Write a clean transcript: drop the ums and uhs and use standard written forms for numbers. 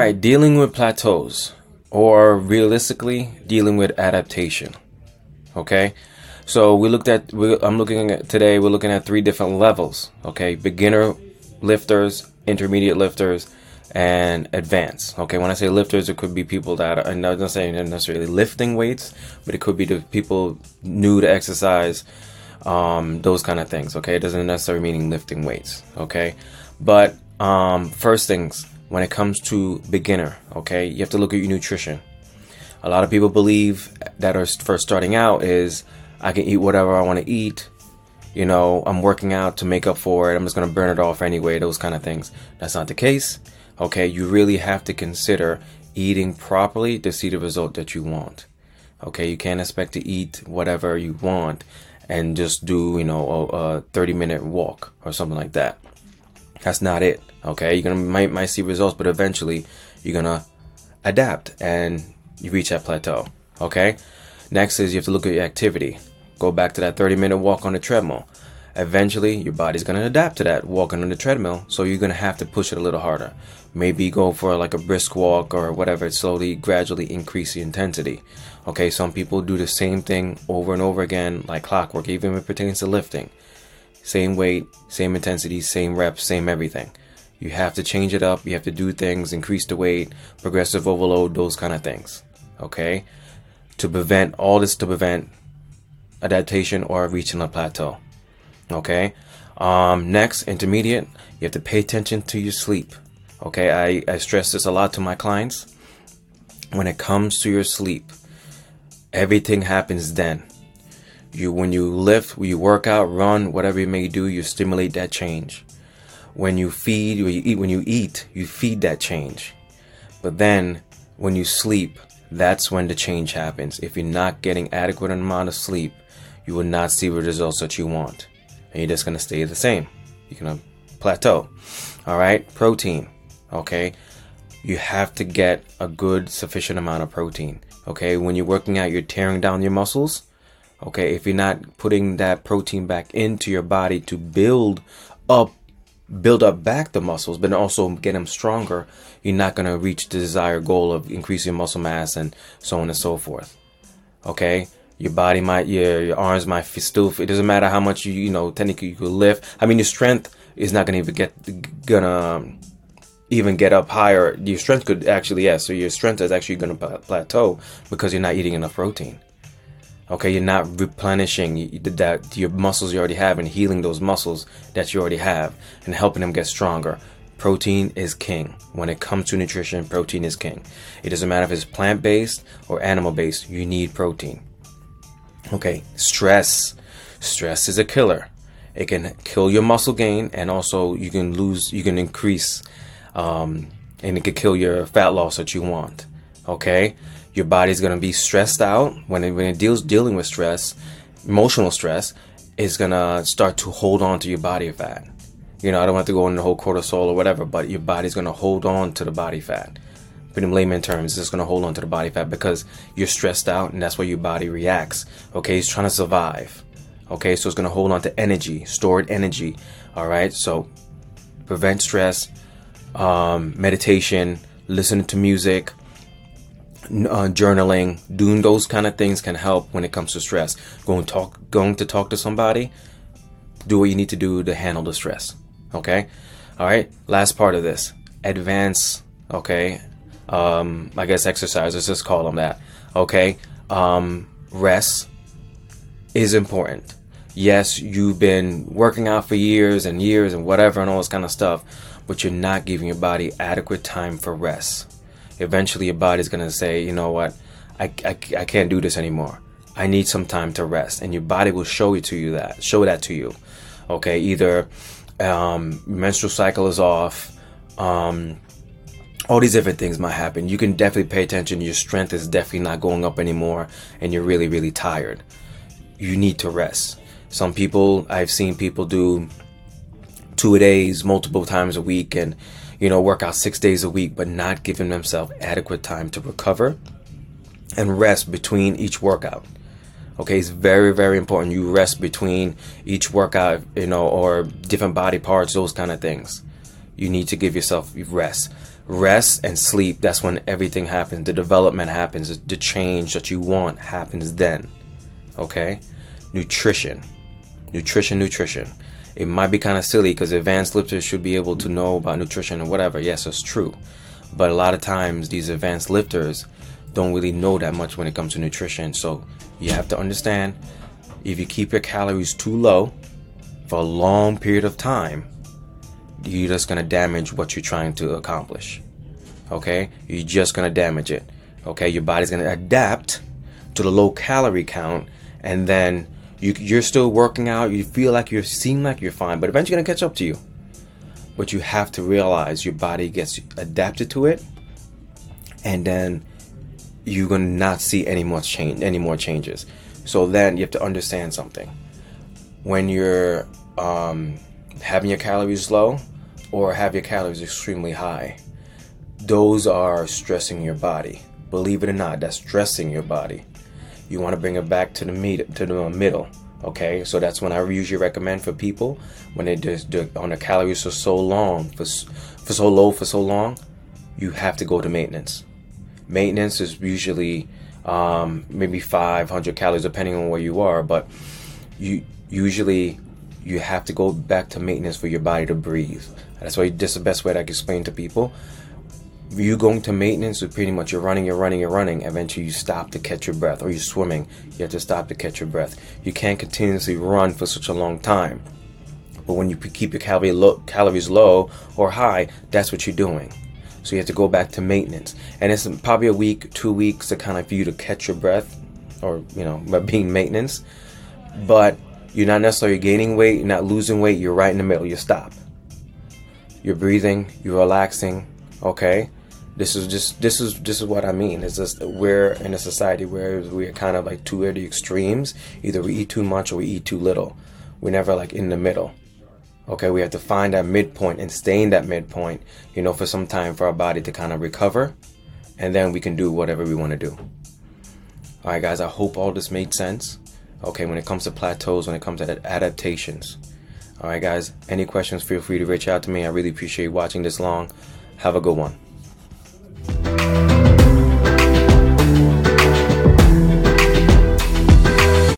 right, dealing with plateaus, or realistically, dealing with adaptation. Okay, so I'm looking at today. We're looking at three different levels. Okay, beginner lifters, intermediate lifters, and advanced. Okay, when I say lifters, it could be people that are, I'm not saying they're necessarily lifting weights, but it could be the people new to exercise, those kind of things. Okay, it doesn't necessarily mean lifting weights. Okay, but first things, when it comes to beginner, okay, you have to look at your nutrition. A lot of people believe that are first starting out is I can eat whatever I want to eat. You know, I'm working out to make up for it. I'm just going to burn it off anyway, those kind of things. That's not the case. Okay, you really have to consider eating properly to see the result that you want. Okay, you can't expect to eat whatever you want and just do, a 30-minute walk or something like that. That's not it. Okay, you're gonna might see results, but eventually you're gonna adapt and you reach that plateau. Okay, next is you have to look at your activity. Go back to that 30-minute walk on the treadmill. Eventually your body's gonna adapt to that walking on the treadmill, so you're gonna have to push it a little harder. Maybe go for like a brisk walk or whatever, slowly gradually increase the intensity. Okay, some people do the same thing over and over again like clockwork, even if it pertains to lifting. Same weight, same intensity, same reps, same everything. You have to change it up. You have to do things, increase the weight, progressive overload, those kind of things. Okay? To prevent adaptation or reaching a plateau. Okay? Next, intermediate, you have to pay attention to your sleep. Okay? I stress this a lot to my clients. When it comes to your sleep, everything happens then. When you lift, when you work out, run, whatever you may do, you stimulate that change. When you feed, when you eat, you feed that change. But then when you sleep, that's when the change happens. If you're not getting adequate amount of sleep, you will not see the results that you want. And you're just going to stay the same. You're going to plateau. All right. Protein. Okay. You have to get a good, sufficient amount of protein. Okay. When you're working out, you're tearing down your muscles. Okay, if you're not putting that protein back into your body to build up back the muscles, but also get them stronger, you're not going to reach the desired goal of increasing muscle mass and so on and so forth. Okay, your body your arms might still, it doesn't matter how much technically you could lift. I mean, your strength is not going to even get up higher. Your strength could actually, so your strength is actually going to plateau because you're not eating enough protein. Okay, you're not replenishing your muscles you already have and healing those muscles that you already have and helping them get stronger. Protein is king. When it comes to nutrition, protein is king. It doesn't matter if it's plant-based or animal-based, you need protein. Okay, stress. Stress is a killer. It can kill your muscle gain, and also you can increase, and it can kill your fat loss that you want. Okay? Your body's going to be stressed out. When it dealing with stress, emotional stress, is going to start to hold on to your body fat. I don't have to go into the whole cortisol or whatever, but your body's going to hold on to the body fat. But in layman terms, it's just going to hold on to the body fat because you're stressed out, and that's why your body reacts. Okay, it's trying to survive. Okay, so it's going to hold on to energy, stored energy. All right, so prevent stress, meditation, listening to music, journaling, doing those kind of things can help when it comes to stress. Going to talk to somebody, do what you need to do to handle the stress. Okay, all right. Last part of this, advance. Okay, I guess exercise. Let's just call them that. Okay, rest is important. Yes, you've been working out for years and years and whatever and all this kind of stuff, but you're not giving your body adequate time for rest. Eventually your body's going to say, you know what, I can't do this anymore. I need some time to rest. And your body will show that to you. Okay, either menstrual cycle is off, all these different things might happen. You can definitely pay attention. Your strength is definitely not going up anymore, and you're really, really tired. You need to rest. I've seen people do 2 days, multiple times a week, and work out 6 days a week, but not giving themselves adequate time to recover and rest between each workout. Okay, it's very, very important. You rest between each workout, or different body parts, those kind of things. You need to give yourself rest. Rest and sleep, that's when everything happens. The development happens. The change that you want happens then. Okay? Nutrition. Nutrition. It might be kind of silly because advanced lifters should be able to know about nutrition and whatever. Yes, it's true. But a lot of times these advanced lifters don't really know that much when it comes to nutrition. So you have to understand, if you keep your calories too low for a long period of time, you're just going to damage what you're trying to accomplish. Okay? You're just going to damage it. Okay? Your body's going to adapt to the low calorie count, and then you're still working out. You feel like you seem like you're fine, but eventually going to catch up to you. But you have to realize your body gets adapted to it, and then you're going to not see any more changes. So then you have to understand something. When you're having your calories low or have your calories extremely high, those are stressing your body. Believe it or not, that's stressing your body. You want to bring it back to the middle. Okay, so that's when I usually recommend for people, when they just on the calories for so long, for so low for so long, you have to go to maintenance. Maintenance is usually maybe 500 calories depending on where you are, but you have to go back to maintenance for your body to breathe. That's why this is the best way that I can explain to people. You going to maintenance is pretty much you're running. Eventually you stop to catch your breath, or you're swimming. You have to stop to catch your breath. You can't continuously run for such a long time. But when you keep your calories low or high, that's what you're doing. So you have to go back to maintenance. And it's probably a week, 2 weeks to kind of for you to catch your breath, or, by being maintenance. But you're not necessarily gaining weight, you're not losing weight, you're right in the middle. You stop. You're breathing, you're relaxing, okay? This is what I mean. It's just we're in a society where we're kind of like two of the extremes. Either we eat too much or we eat too little. We're never like in the middle. Okay, we have to find that midpoint and stay in that midpoint, for some time for our body to kind of recover, and then we can do whatever we want to do. All right, guys, I hope all this made sense. Okay, when it comes to plateaus, when it comes to adaptations. All right, guys, any questions, feel free to reach out to me. I really appreciate you watching this long. Have a good one.